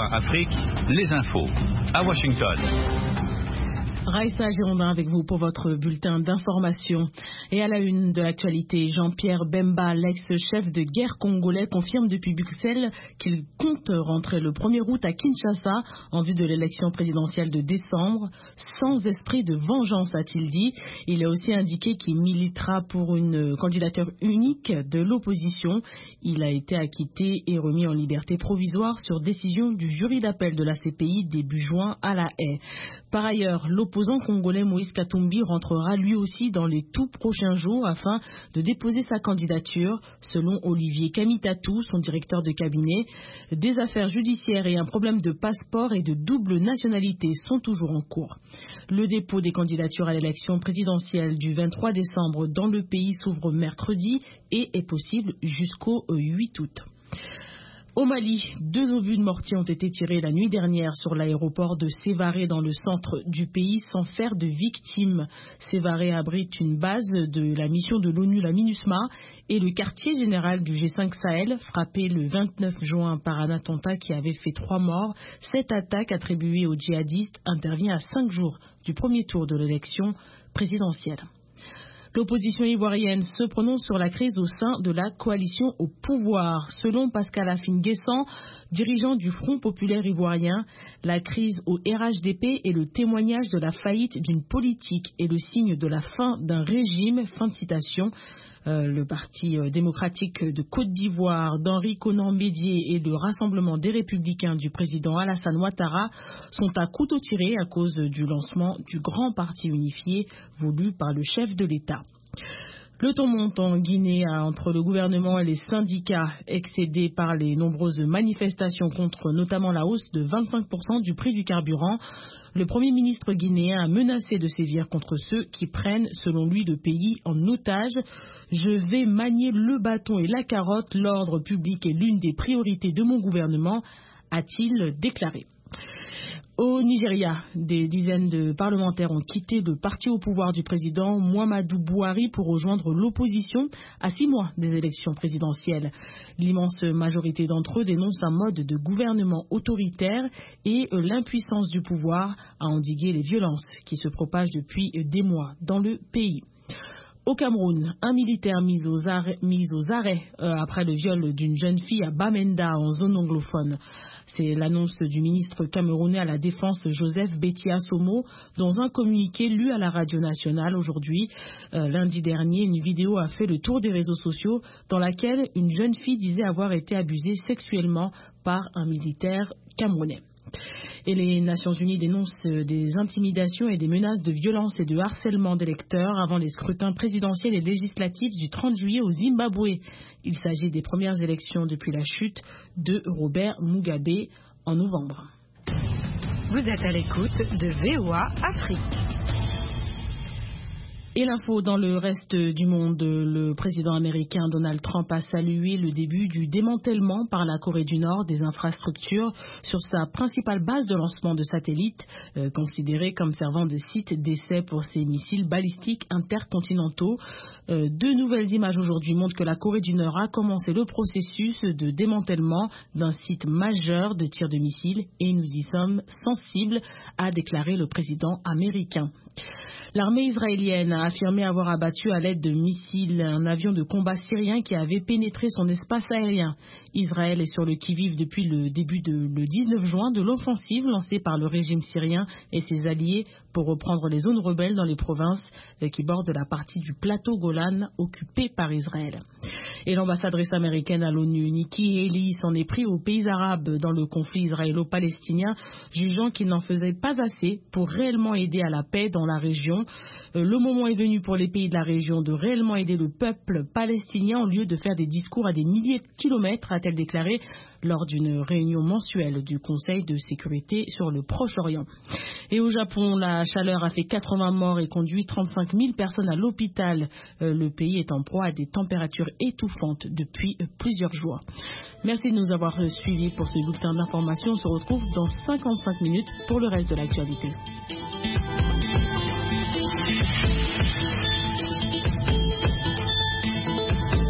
VOA Afrique, les infos. À Washington. Raïssa Girondin avec vous pour votre bulletin d'information. Et à la une de l'actualité, Jean-Pierre Bemba, l'ex-chef de guerre congolais, confirme depuis Bruxelles qu'il compte rentrer le 1er août à Kinshasa en vue de l'élection présidentielle de décembre, sans esprit de vengeance, a-t-il dit. Il a aussi indiqué qu'il militera pour une candidature unique de l'opposition. Il a été acquitté et remis en liberté provisoire sur décision du jury d'appel de la CPI début juin à La Haye. Par ailleurs, l'opposant congolais Moïse Katumbi rentrera lui aussi dans les tout prochains jours afin de déposer sa candidature. Selon Olivier Kamitatou, son directeur de cabinet, des affaires judiciaires et un problème de passeport et de double nationalité sont toujours en cours. Le dépôt des candidatures à l'élection présidentielle du 23 décembre dans le pays s'ouvre mercredi et est possible jusqu'au 8 août. Au Mali, 2 obus de mortier ont été tirés la nuit dernière sur l'aéroport de Sévaré dans le centre du pays sans faire de victimes. Sévaré abrite une base de la mission de l'ONU, la MINUSMA, et le quartier général du G5 Sahel, frappé le 29 juin par un attentat qui avait fait 3 morts. Cette attaque attribuée aux djihadistes intervient à 5 jours du premier tour de l'élection présidentielle. L'opposition ivoirienne se prononce sur la crise au sein de la coalition au pouvoir. Selon Pascal Afine-Guessant, dirigeant du Front populaire ivoirien, la crise au RHDP est le témoignage de la faillite d'une politique et le signe de la fin d'un régime. Fin de citation. Le Parti démocratique de Côte d'Ivoire d'Henri Konan Bédié et le Rassemblement des Républicains du président Alassane Ouattara sont à couteau tiré à cause du lancement du grand parti unifié voulu par le chef de l'État. Le ton monte en Guinée entre le gouvernement et les syndicats, excédés par les nombreuses manifestations contre notamment la hausse de 25% du prix du carburant. Le Premier ministre guinéen a menacé de sévir contre ceux qui prennent, selon lui, le pays en otage. Je vais manier le bâton et la carotte, l'ordre public est l'une des priorités de mon gouvernement, a-t-il déclaré. Au Nigeria, des dizaines de parlementaires ont quitté le parti au pouvoir du président Muhammadu Buhari pour rejoindre l'opposition à 6 mois des élections présidentielles. L'immense majorité d'entre eux dénonce un mode de gouvernement autoritaire et l'impuissance du pouvoir à endiguer les violences qui se propagent depuis des mois dans le pays. Au Cameroun, un militaire mis aux arrêts après le viol d'une jeune fille à Bamenda en zone anglophone. C'est l'annonce du ministre camerounais à la Défense Joseph Betty Assomo dans un communiqué lu à la radio nationale aujourd'hui. Lundi dernier, une vidéo a fait le tour des réseaux sociaux dans laquelle une jeune fille disait avoir été abusée sexuellement par un militaire camerounais. Et les Nations Unies dénoncent des intimidations et des menaces de violence et de harcèlement d'électeurs avant les scrutins présidentiels et législatifs du 30 juillet au Zimbabwe. Il s'agit des premières élections depuis la chute de Robert Mugabe en novembre. Vous êtes à l'écoute de VOA Afrique. Et l'info dans le reste du monde, le président américain Donald Trump a salué le début du démantèlement par la Corée du Nord des infrastructures sur sa principale base de lancement de satellites, considérée comme servant de site d'essai pour ses missiles balistiques intercontinentaux. 2 nouvelles images aujourd'hui montrent que la Corée du Nord a commencé le processus de démantèlement d'un site majeur de tir de missiles et nous y sommes sensibles, a déclaré le président américain. L'armée israélienne a affirmé avoir abattu à l'aide de missiles un avion de combat syrien qui avait pénétré son espace aérien. Israël est sur le qui-vive depuis le début le 19 juin de l'offensive lancée par le régime syrien et ses alliés pour reprendre les zones rebelles dans les provinces qui bordent la partie du plateau Golan occupée par Israël. Et l'ambassadrice américaine à l'ONU, Nikki Haley, s'en est pris aux pays arabes dans le conflit israélo-palestinien, jugeant qu'il n'en faisait pas assez pour réellement aider à la paix dans la région. Le moment est venu pour les pays de la région de réellement aider le peuple palestinien au lieu de faire des discours à des milliers de kilomètres, a-t-elle déclaré lors d'une réunion mensuelle du Conseil de sécurité sur le Proche-Orient. Et au Japon, la chaleur a fait 80 morts et conduit 35 000 personnes à l'hôpital. Le pays est en proie à des températures étouffantes depuis plusieurs jours. Merci de nous avoir suivis pour ce bulletin d'information. On se retrouve dans 55 minutes pour le reste de l'actualité.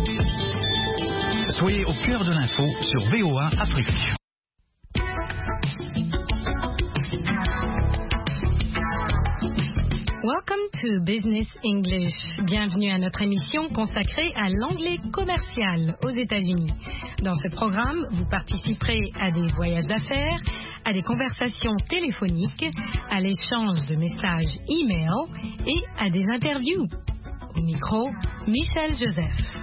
Soyez au cœur de l'info sur VOA Afrique. Welcome to Business English. Bienvenue à notre émission consacrée à l'anglais commercial aux États-Unis. Dans ce programme, vous participerez à des voyages d'affaires, à des conversations téléphoniques, à l'échange de messages e-mail et à des interviews. Au micro, Michel Joseph.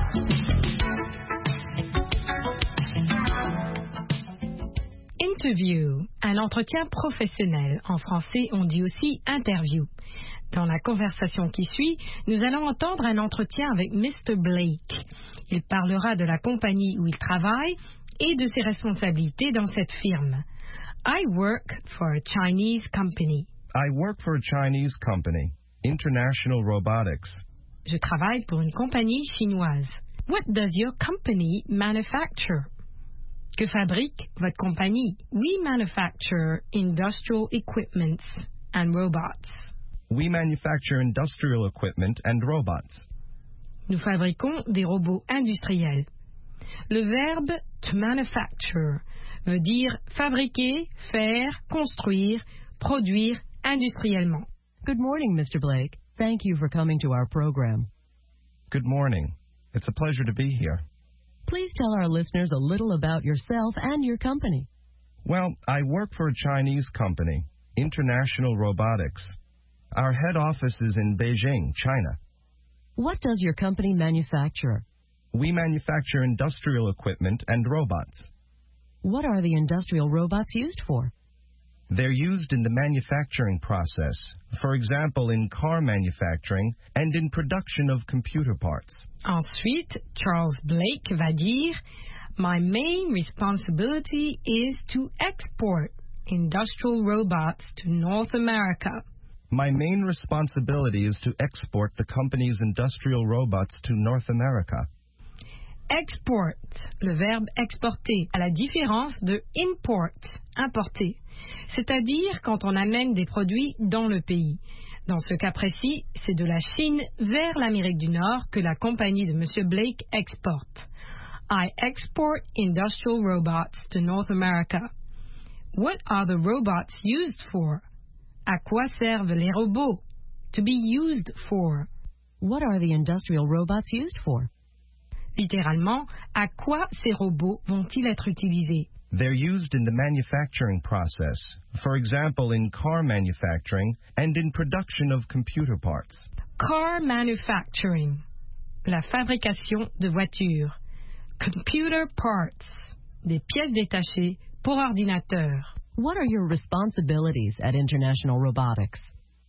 Interview, un entretien professionnel. En français, on dit aussi interview. Dans la conversation qui suit, nous allons entendre un entretien avec Mr. Blake. Il parlera de la compagnie où il travaille et de ses responsabilités dans cette firme. I work for a Chinese company. I work for a Chinese company, International Robotics. Je travaille pour une compagnie chinoise. What does your company manufacture? Que fabrique votre compagnie? We manufacture industrial equipment and robots. We manufacture industrial equipment and robots. Nous fabriquons des robots industriels. Le verbe to manufacture veut dire fabriquer, faire, construire, produire industriellement. Good morning, Mr. Blake. Thank you for coming to our program. Good morning. It's a pleasure to be here. Please tell our listeners a little about yourself and your company. Well, I work for a Chinese company, International Robotics. Our head office is in Beijing, China. What does your company manufacture? We manufacture industrial equipment and robots. What are the industrial robots used for? They're used in the manufacturing process, for example, in car manufacturing and in production of computer parts. Ensuite, Charles Blake va dire, My main responsibility is to export industrial robots to North America. My main responsibility is to export the company's industrial robots to North America. Export, le verbe exporter, à la différence de import, importer, c'est-à-dire quand on amène des produits dans le pays. Dans ce cas précis, c'est de la Chine vers l'Amérique du Nord que la compagnie de M. Blake exporte. I export industrial robots to North America. What are the robots used for? À quoi servent les robots? To be used for. What are the industrial robots used for? Littéralement, à quoi ces robots vont-ils être utilisés? They're used in the manufacturing process, for example, in car manufacturing and in production of computer parts. Car manufacturing, la fabrication de voitures. Computer parts, des pièces détachées pour ordinateur. What are your responsibilities at International Robotics?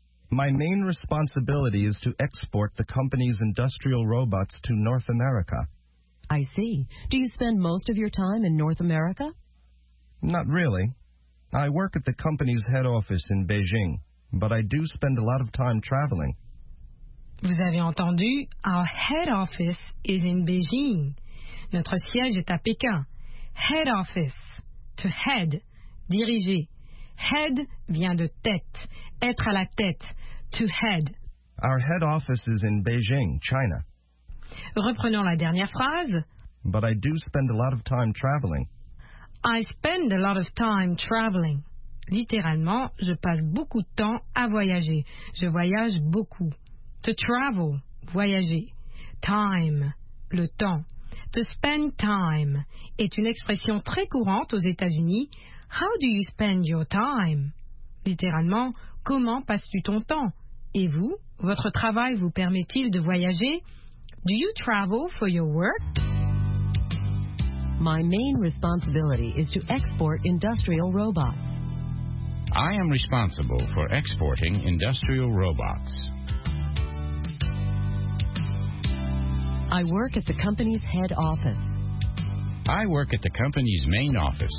My main responsibility is to export the company's industrial robots to North America. I see. Do you spend most of your time in North America? Not really. I work at the company's head office in Beijing, but I do spend a lot of time traveling. Vous avez entendu, our head office is in Beijing. Notre siège est à Pékin. Head office, to head, diriger. Head vient de tête, être à la tête, to head. Our head office is in Beijing, China. Reprenons la dernière phrase. But I do spend a lot of time traveling. I spend a lot of time traveling. Littéralement, je passe beaucoup de temps à voyager. Je voyage beaucoup. To travel, voyager. Time, le temps. To spend time est une expression très courante aux États-Unis. How do you spend your time? Littéralement, comment passes-tu ton temps? Et vous, votre travail vous permet-il de voyager? Do you travel for your work? My main responsibility is to export industrial robots. I am responsible for exporting industrial robots. I work at the company's head office. I work at the company's main office.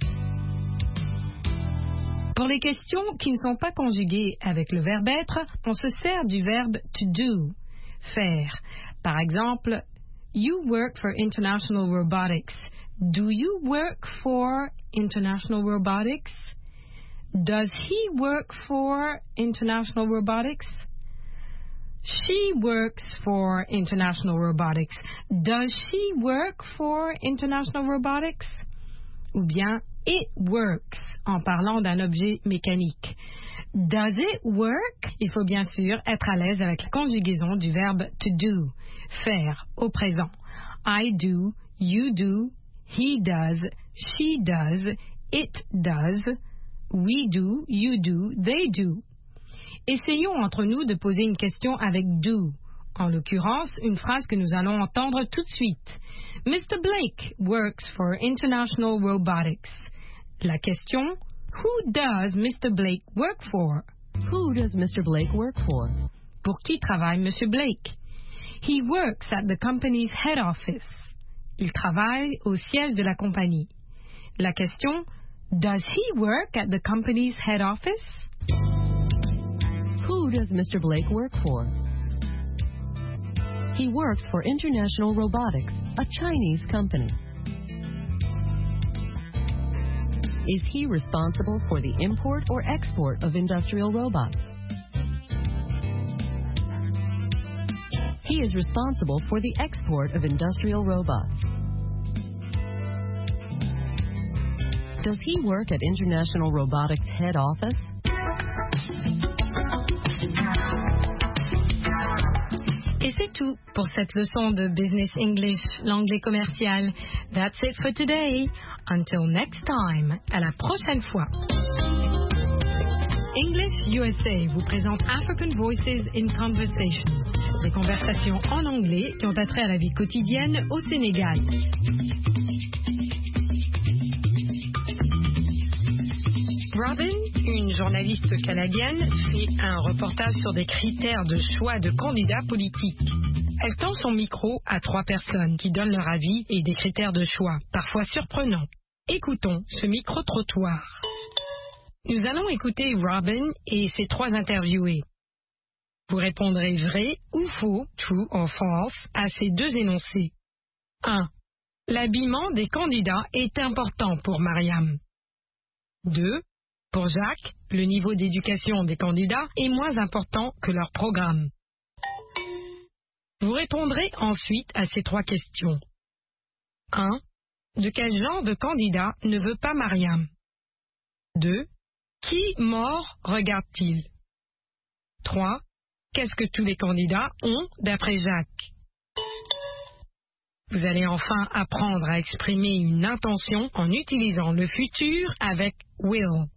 Pour les questions qui ne sont pas conjuguées avec le verbe être, on se sert du verbe to do, faire. Par exemple, you work for International Robotics. Do you work for International Robotics? Does he work for International Robotics? She works for International Robotics. Does she work for International Robotics? Ou bien it works en parlant d'un objet mécanique. Does it work? Il faut bien sûr être à l'aise avec la conjugaison du verbe to do, faire au présent. I do, you do, he does, she does, it does, we do, you do, they do. Essayons entre nous de poser une question avec do. En l'occurrence, une phrase que nous allons entendre tout de suite. Mr. Blake works for International Robotics. La question, who does Mr. Blake work for? Who does Mr. Blake work for? Pour qui travaille Monsieur Blake? He works at the company's head office. Il travaille au siège de la compagnie. La question, does he work at the company's head office? Who does Mr. Blake work for? He works for International Robotics, a Chinese company. Is he responsible for the import or export of industrial robots? He is responsible for the export of industrial robots. Does he work at International Robotics head office? Et c'est tout pour cette leçon de Business English, l'anglais commercial. That's it for today. Until next time. À la prochaine fois. English USA vous présente African Voices in Conversation. Des conversations en anglais qui ont attrait à la vie quotidienne au Sénégal. Robin, une journaliste canadienne, fait un reportage sur des critères de choix de candidats politiques. Elle tend son micro à 3 personnes qui donnent leur avis et des critères de choix, parfois surprenants. Écoutons ce micro-trottoir. Nous allons écouter Robin et ses 3 interviewés. Vous répondrez vrai ou faux, true or false, à ces 2 énoncés. 1. L'habillement des candidats est important pour Mariam. 2. Pour Jacques, le niveau d'éducation des candidats est moins important que leur programme. Vous répondrez ensuite à ces 3 questions. 1. De quel genre de candidat ne veut pas Mariam? 2. Qui mort regarde-t-il? 3. Qu'est-ce que tous les candidats ont d'après Jacques? Vous allez enfin apprendre à exprimer une intention en utilisant le futur avec will.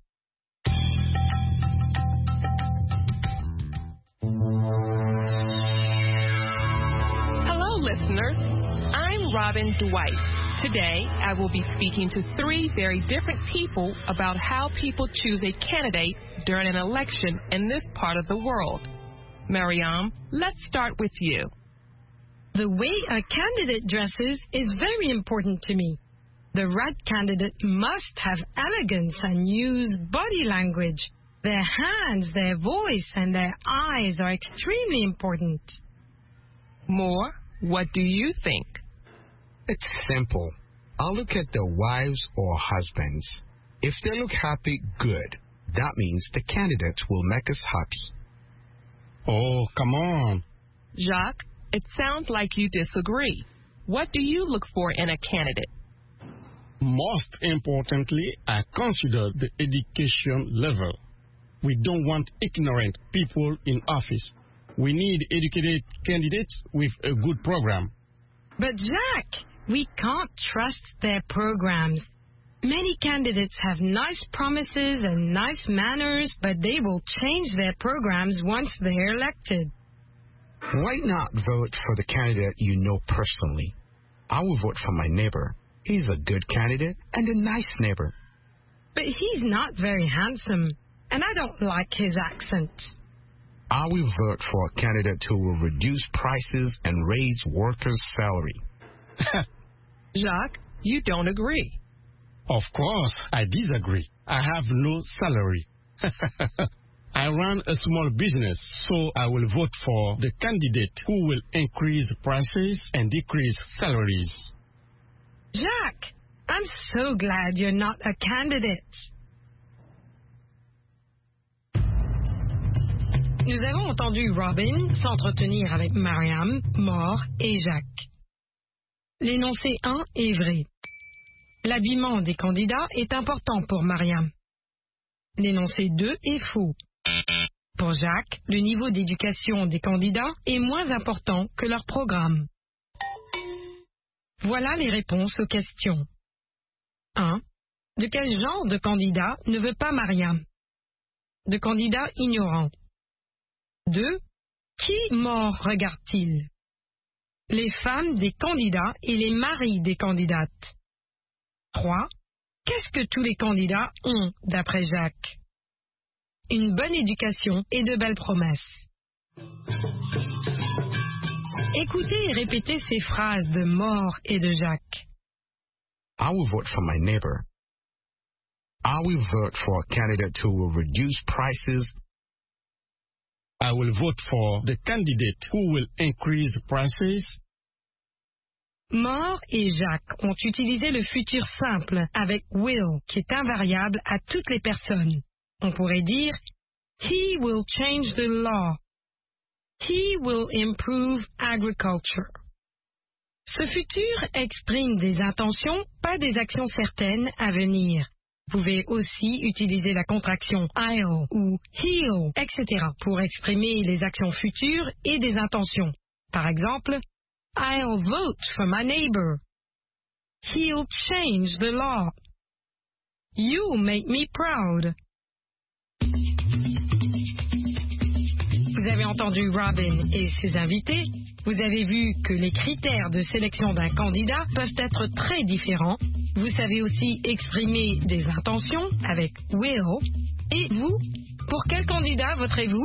Hello, listeners. I'm Robin Dwight. Today, I will be speaking to 3 very different people about how people choose a candidate during an election in this part of the world. Mariam, let's start with you. The way a candidate dresses is very important to me. The right candidate must have elegance and use body language. Their hands, their voice, and their eyes are extremely important. Moore, what do you think? It's simple. I'll look at their wives or husbands. If they look happy, good. That means the candidate will make us happy. Oh, come on. Jacques, it sounds like you disagree. What do you look for in a candidate? Most importantly, I consider the education level. We don't want ignorant people in office. We need educated candidates with a good program. But Jacques, we can't trust their programs. Many candidates have nice promises and nice manners, but they will change their programs once they're elected. Why not vote for the candidate you know personally? I will vote for my neighbor. He's a good candidate and a nice neighbor. But he's not very handsome, and I don't like his accent. I will vote for a candidate who will reduce prices and raise workers' salary. Jacques, you don't agree. Of course, I disagree. I have no salary. I run a small business, so I will vote for the candidate who will increase prices and decrease salaries. Jacques, I'm so glad you're not a candidate. Nous avons entendu Robin s'entretenir avec Mariam, Moore et Jacques. L'énoncé 1 est vrai. L'habillement des candidats est important pour Mariam. L'énoncé 2 est faux. Pour Jacques, le niveau d'éducation des candidats est moins important que leur programme. Voilà les réponses aux questions. 1. De quel genre de candidat ne veut pas Mariam? De candidat ignorant. 2. Qui mort regarde-t-il? Les femmes des candidats et les maris des candidates. 3. Qu'est-ce que tous les candidats ont d'après Jacques? Une bonne éducation et de belles promesses. Écoutez et répétez ces phrases de Mort et de Jacques. I will vote for my neighbor. I will vote for a candidate who will reduce prices. I will vote for the candidate who will increase prices. Mort et Jacques ont utilisé le futur simple avec will, qui est invariable à toutes les personnes. On pourrait dire He will change the law. He will improve agriculture. Ce futur exprime des intentions, pas des actions certaines à venir. Vous pouvez aussi utiliser la contraction I'll ou he'll, etc. pour exprimer les actions futures et des intentions. Par exemple, I'll vote for my neighbor. He'll change the law. You make me proud. Vous avez entendu Robin et ses invités. Vous avez vu que les critères de sélection d'un candidat peuvent être très différents. Vous savez aussi exprimer des intentions avec will. Et vous, pour quel candidat voterez-vous?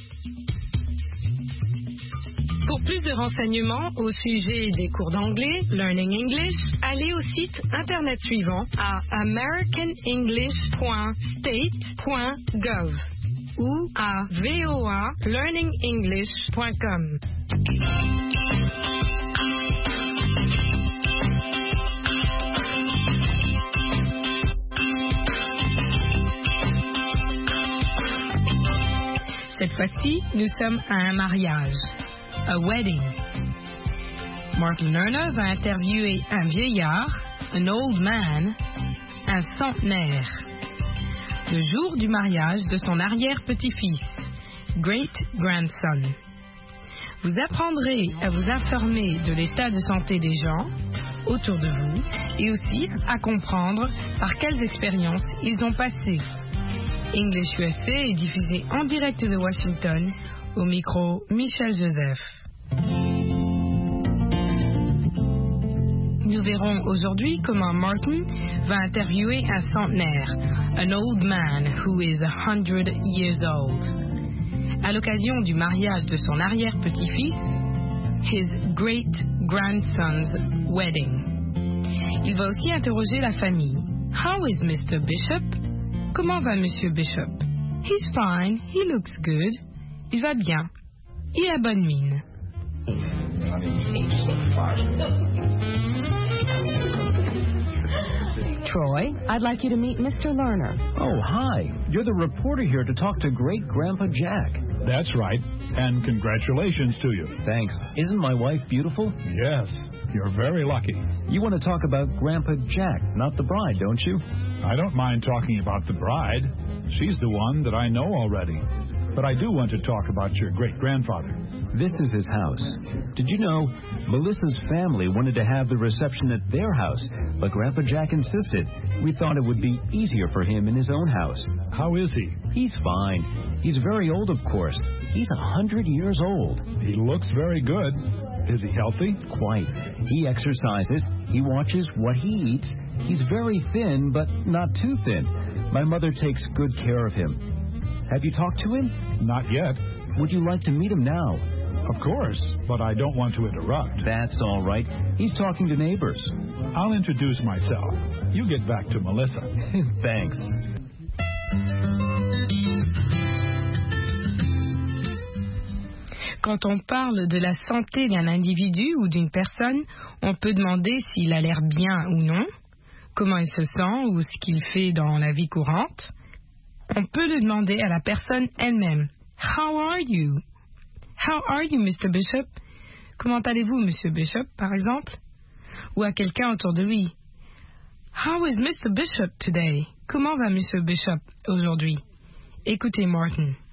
Pour plus de renseignements au sujet des cours d'anglais, Learning English, allez au site internet suivant à americanenglish.state.gov ou à voalearningenglish.com. Cette fois-ci, nous sommes à un mariage, a wedding. Martin Lerner va interviewer un vieillard, an old man, un centenaire, le jour du mariage de son arrière-petit-fils, great-grandson. Vous apprendrez à vous informer de l'état de santé des gens autour de vous et aussi à comprendre par quelles expériences ils ont passé. English USA est diffusé en direct de Washington, au micro Michel Joseph. Nous verrons aujourd'hui comment Martin va interviewer un centenaire, an old man who is 100 years old. À l'occasion du mariage de son arrière-petit-fils, his great-grandson's wedding. Il va aussi interroger la famille. How is Mr. Bishop? Comment va Monsieur Bishop? He's fine, he looks good. Il va bien. Il a bonne mine. Troy, I'd like you to meet Mr. Lerner. Oh, hi. You're the reporter here to talk to Great-Grandpa Jack. That's right. And congratulations to you. Thanks. Isn't my wife beautiful? Yes. You're very lucky. You want to talk about Grandpa Jack, not the bride, don't you? I don't mind talking about the bride. She's the one that I know already. But I do want to talk about your great-grandfather. This is his house. Did you know Melissa's family wanted to have the reception at their house, but Grandpa Jack insisted. We thought it would be easier for him in his own house. How is he? He's fine. He's very old, of course. He's 100 years old. He looks very good. Is he healthy? Quite. He exercises. He watches what he eats. He's very thin, but not too thin. My mother takes good care of him. Have you talked to him? Not yet. Would you like to meet him now? Of course, but I don't want to interrupt. That's all right. He's talking to neighbors. I'll introduce myself. You get back to Melissa. Thanks. Quand on parle de la santé d'un individu ou d'une personne, on peut demander s'il a l'air bien ou non, comment il se sent ou ce qu'il fait dans la vie courante. On peut le demander à la personne elle-même. How are you? How are you, Mr. Bishop? Comment allez-vous, Monsieur Bishop, par exemple? Ou à quelqu'un autour de lui. How is Mr. Bishop today? Comment va Monsieur Bishop aujourd'hui? Écoutez Martin.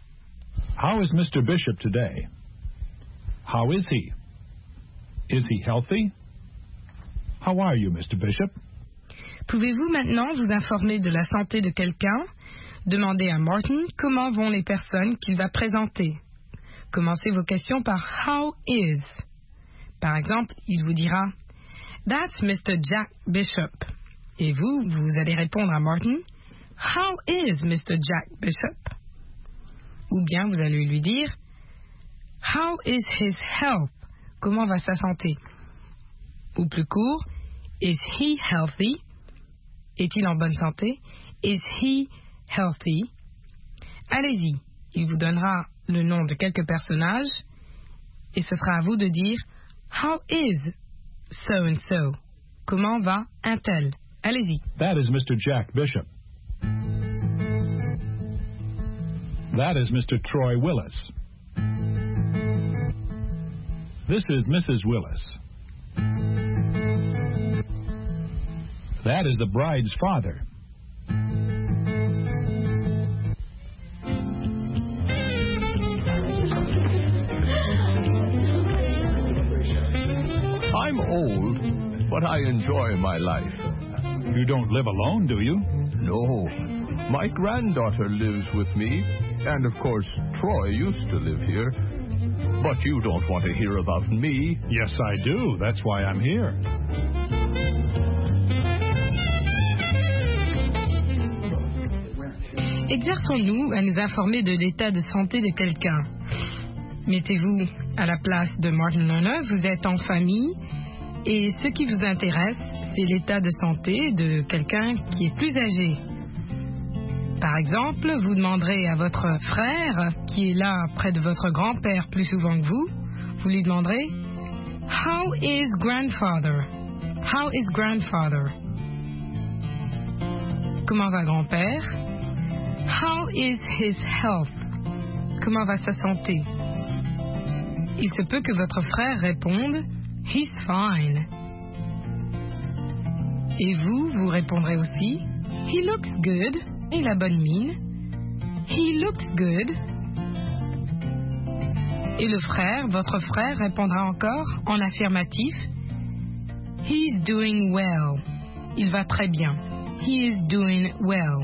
How is Mr. Bishop today? How is he? Is he healthy? How are you, Mr. Bishop? Pouvez-vous maintenant vous informer de la santé de quelqu'un? Demandez à Martin comment vont les personnes qu'il va présenter. Commencez vos questions par How is? Par exemple, il vous dira That's Mr. Jack Bishop. Et vous allez répondre à Martin How is Mr. Jack Bishop? Ou bien vous allez lui dire How is his health? Comment va sa santé? Ou plus court, Is he healthy? Est-il en bonne santé? Is he healthy? Allez-y, il vous donnera le nom de quelques personnages et ce sera à vous de dire How is so and so? Comment va un tel? Allez-y. That is Mr. Jack Bishop. That is Mr. Troy Willis. This is Mrs. Willis. That is the bride's father. I'm old, but I enjoy my life. You don't live alone, do you? No. My granddaughter lives with me, and of course, Troy used to live here. But you don't want to hear about me. Yes, I do. That's why I'm here. Exerçons-nous à nous informer de l'état de santé de quelqu'un. Mettez-vous à la place de Martin Lerner, vous êtes en famille et ce qui vous intéresse, c'est l'état de santé de quelqu'un qui est plus âgé. Par exemple, vous demanderez à votre frère, qui est là près de votre grand-père plus souvent que vous lui demanderez « How is grandfather? How is grandfather? » Comment va grand-père? How is his health? Comment va sa santé? Il se peut que votre frère réponde « He's fine. » Et vous répondrez aussi « He looks good. » Il a bonne mine. He looks good. Et le frère, votre frère, répondra encore en affirmatif. He's doing well. Il va très bien. He is doing well.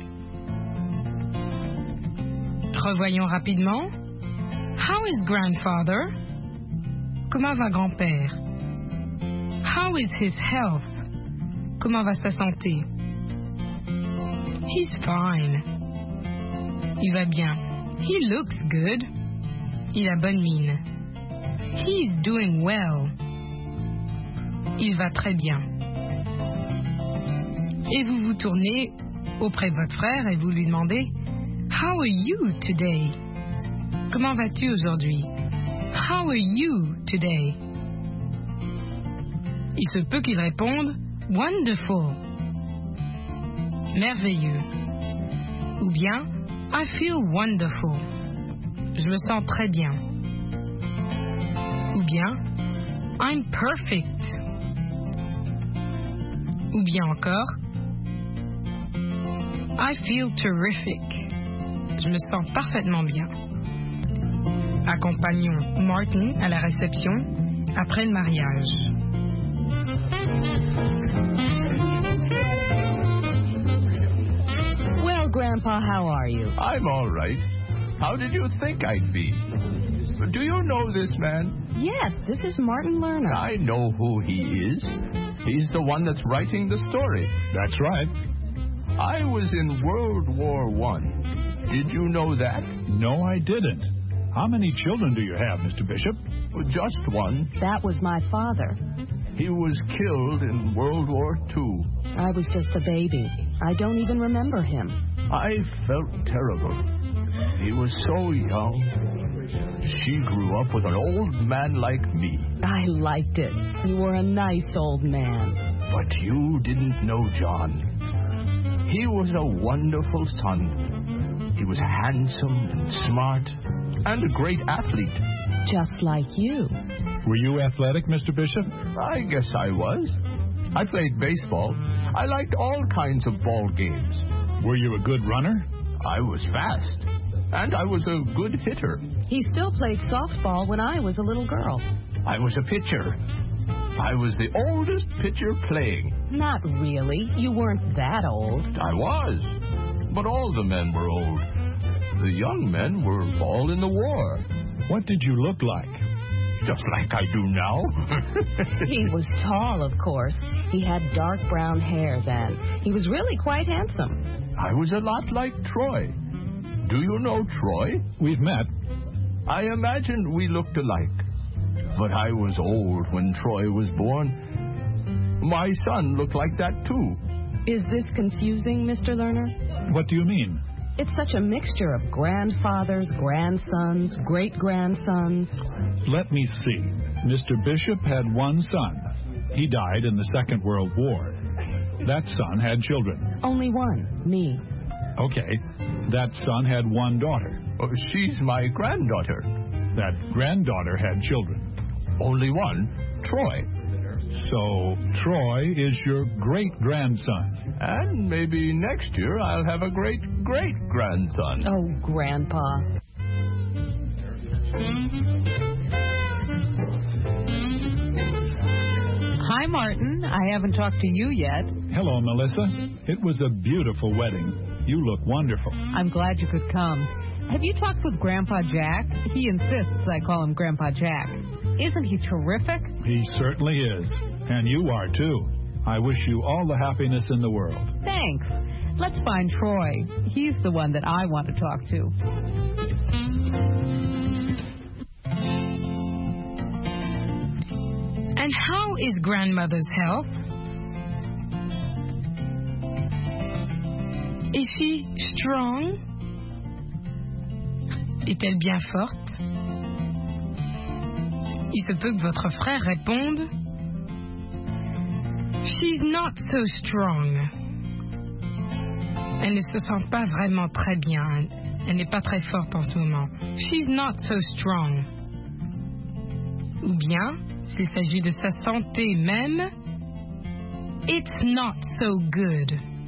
Revoyons rapidement. How is grandfather? Comment va grand-père? How is his health? Comment va sa santé? He's fine. Il va bien. He looks good. Il a bonne mine. He's doing well. Il va très bien. Et vous vous tournez auprès de votre frère et vous lui demandez How are you today? Comment vas-tu aujourd'hui? How are you today? Il se peut qu'il réponde Wonderful. Merveilleux. Ou bien I feel wonderful. Je me sens très bien. Ou bien I'm perfect. Ou bien encore I feel terrific. Je me sens parfaitement bien. Accompagnons Martin à la réception après le mariage. Well, Grandpa, how are you? I'm all right. How did you think I'd be? Do you know this man? Yes, this is Martin Lerner. I know who he is. He's the one that's writing the story. That's right. I was in World War I. Did you know that? No, I didn't. How many children do you have, Mr. Bishop? Just one. That was my father. He was killed in World War II. I was just a baby. I don't even remember him. I felt terrible. He was so young. She grew up with an old man like me. I liked it. You were a nice old man. But you didn't know John. He was a wonderful son. He was handsome and smart and a great athlete. Just like you. Were you athletic, Mr. Bishop? I guess I was. I played baseball. I liked all kinds of ball games. Were you a good runner? I was fast. and I was a good hitter. He still played softball when I was a little girl. I was a pitcher. I was the oldest pitcher playing. Not really. You weren't that old. I was. But all the men were old. The young men were all in the war. What did you look like? Just like I do now. He was tall, of course. He had dark brown hair then. He was really quite handsome. I was a lot like Troy. Do you know Troy? We've met. I imagined we looked alike. But I was old when Troy was born. My son looked like that too. Is this confusing, Mr. Lerner? What do you mean? It's such a mixture of grandfathers, grandsons, great-grandsons. Let me see. Mr. Bishop had one son. He died in the Second World War. That son had children. Only one, me. Okay. That son had one daughter. Oh, she's my granddaughter. That granddaughter had children. Only one, Troy. So Troy is your great-grandson. And maybe next year I'll have a great-great-grandson. Oh, Grandpa. Hi, Martin. I haven't talked to you yet. Hello, Melissa. It was a beautiful wedding. You look wonderful. I'm glad you could come. Have you talked with Grandpa Jack? He insists I call him Grandpa Jack. Isn't he terrific? He certainly is. And you are, too. I wish you all the happiness in the world. Thanks. Let's find Troy. He's the one that I want to talk to. And how is grandmother's health? Is she strong? Est-elle bien forte? Il se peut que votre frère réponde She's not so strong. Elle ne se sent pas vraiment très bien. Elle n'est pas très forte en ce moment. She's not so strong. Ou bien, s'il s'agit de sa santé même, It's not so good.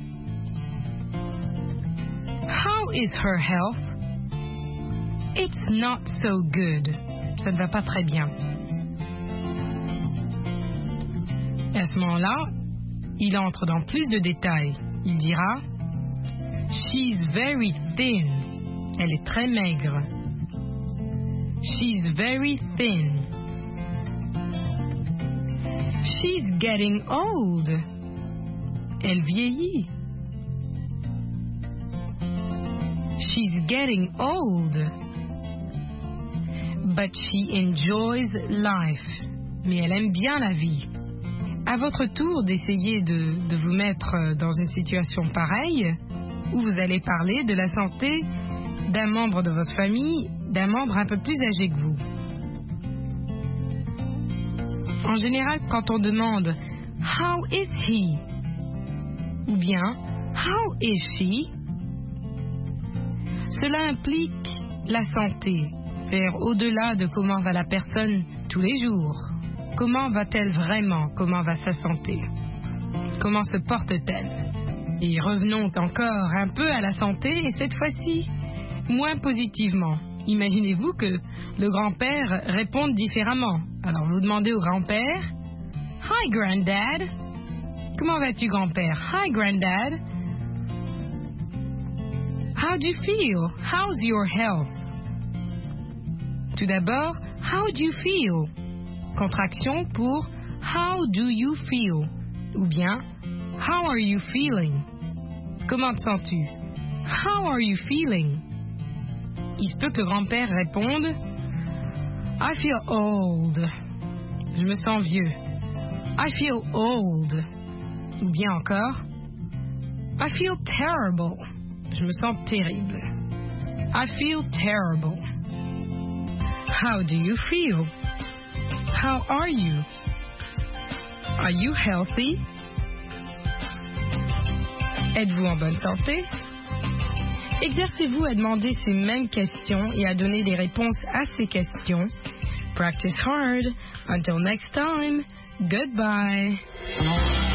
How is her health? It's not so good. Ça ne va pas très bien. Et à ce moment-là, il entre dans plus de détails. Il dira She's very thin. Elle est très maigre. She's very thin. She's getting old. Elle vieillit. She's getting old. But she enjoys life. Mais elle aime bien la vie. À votre tour d'essayer de vous mettre dans une situation pareille, où vous allez parler de la santé d'un membre de votre famille, d'un membre un peu plus âgé que vous. En général, quand on demande « How is he ?» ou bien « How is she ?» cela implique la santé, c'est-à-dire au-delà de comment va la personne tous les jours. Comment va-t-elle vraiment? Comment va sa santé? Comment se porte-t-elle? Et revenons encore un peu à la santé, et cette fois-ci, moins positivement. Imaginez-vous que le grand-père réponde différemment. Alors vous demandez au grand-père, « Hi, Granddad! » Comment vas-tu, grand-père? « Hi, Granddad! » How do you feel? How's your health? Tout d'abord, how do you feel? Contraction pour how do you feel? Ou bien, how are you feeling? Comment te sens-tu? How are you feeling? Il se peut que le grand-père réponde I feel old. Je me sens vieux. I feel old. Ou bien encore I feel terrible. Je me sens terrible. I feel terrible. How do you feel? How are you? Are you healthy? Êtes-vous en bonne santé? Exercez-vous à demander ces mêmes questions et à donner des réponses à ces questions. Practice hard. Until next time, goodbye.